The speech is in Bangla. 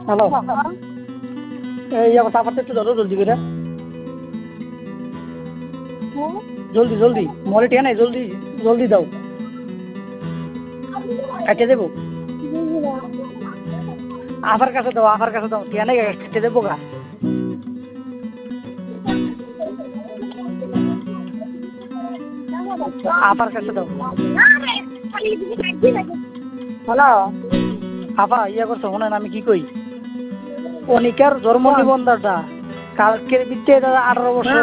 হ্যালো, এই আমার সাপারটা একটু ধরো জলদি করে, জলদি জলদি, মরে টিয়া নাই, জলদি জলদি দাও, কাটিয়ে দেবো। আফার কাছে দাও, আফার কাছে দাও, টিয়া নাই, কাটিয়ে দেবো গা। আফার কাছে দাও। হ্যালো, আফা ইয়া করছো শোনেন আমি কি কই, অনিকার জন্ম নিবন্ধনটা কালকের ভিত্তিতে 18 বছর